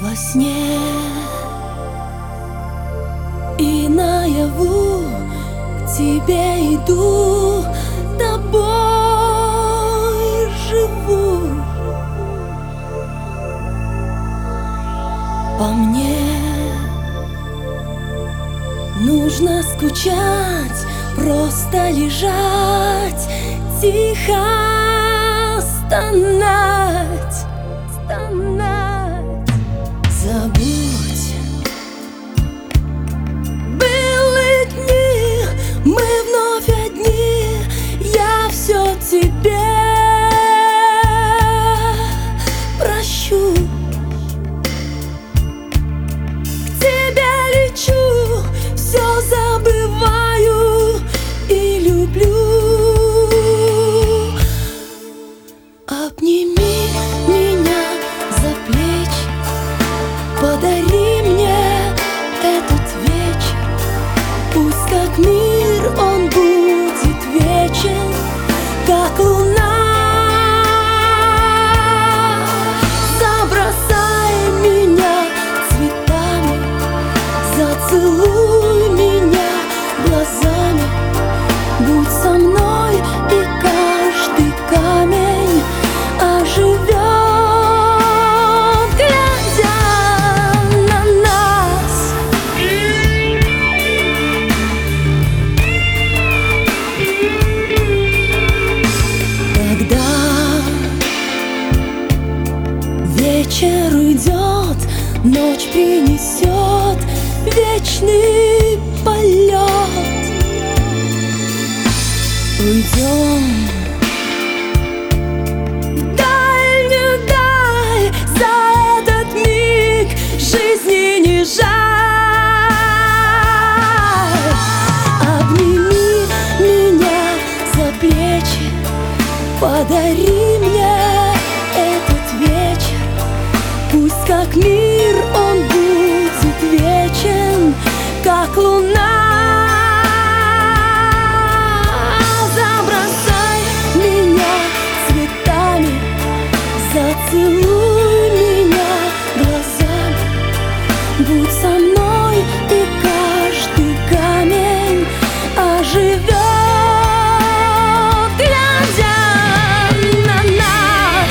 во сне и наяву к тебе иду, тобой живу. По мне нужно скучать, просто лежать, тихо стонать, стонать. Забудь былые дни, мы вновь одни, я все тебе прощу. К тебе лечу, все забываю и люблю. Обними меня за плечи, подари мне этот вечер. Пусть как мир он будет вечен, как луна. Забросай меня цветами, зацелуй меня глазами. Будь со мной, и каждый камень оживет, глядя на нас. Когда вечер уйдет, ночь принесет вечный полет. Уйдем в дальнюю даль, за этот миг жизни не жаль. Обними меня за плечи, подари мне этот вечер. Пусть как мир он будет вечен, как луна. Зацелуй меня глазами, будь со мной, и каждый камень оживет, глядя на нас.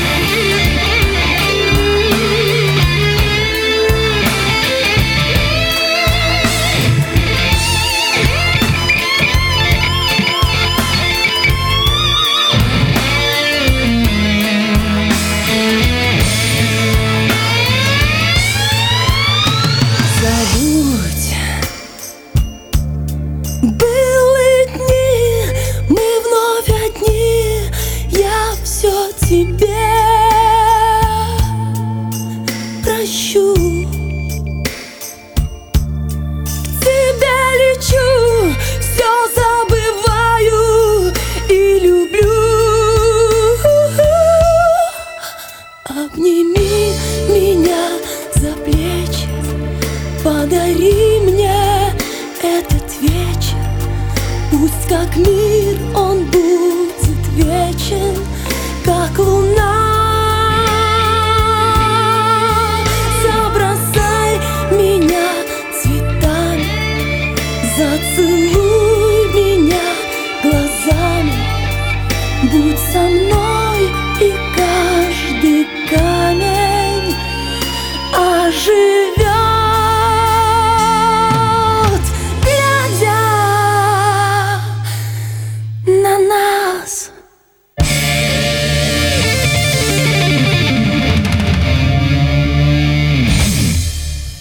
Былые дни, мы вновь одни, я все тебе прощу. К тебе лечу, все забываю и люблю. Обними меня за плечи, подари мне этот вечер. Пусть как мир он будет вечен, как луна.